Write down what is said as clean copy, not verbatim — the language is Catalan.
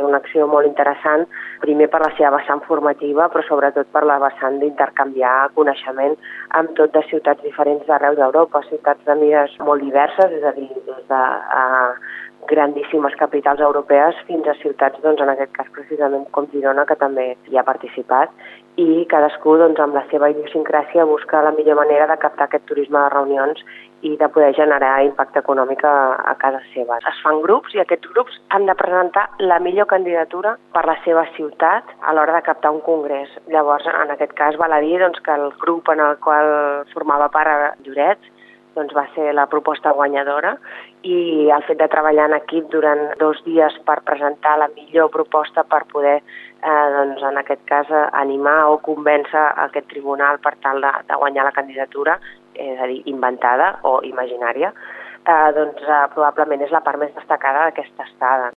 una acció molt interessant, primer per la seva vessant formativa, però sobretot per la vessant d'intercanviar coneixement amb tot de ciutats diferents d'arreu d'Europa, ciutats de mides molt diverses, és a dir, des de grandíssimes capitals europees fins a ciutats, doncs, en aquest cas precisament com Girona, que també hi ha participat, i cadascú doncs, amb la seva idiosincràsia busca la millor manera de captar aquest turisme de reunions i de poder generar impacte econòmic a casa seva. Es fan grups i aquests grups han de presentar la millor candidatura per la seva ciutat a l'hora de captar un congrés. Llavors, en aquest cas, val a dir doncs, que el grup en el qual formava part Lloret doncs va ser la proposta guanyadora i el fet de treballar en equip durant 2 dies per presentar la millor proposta per poder, doncs, en aquest cas, animar o convèncer aquest tribunal per tal de guanyar la candidatura, és a dir, inventada o imaginària, doncs probablement és la part més destacada d'aquesta estada.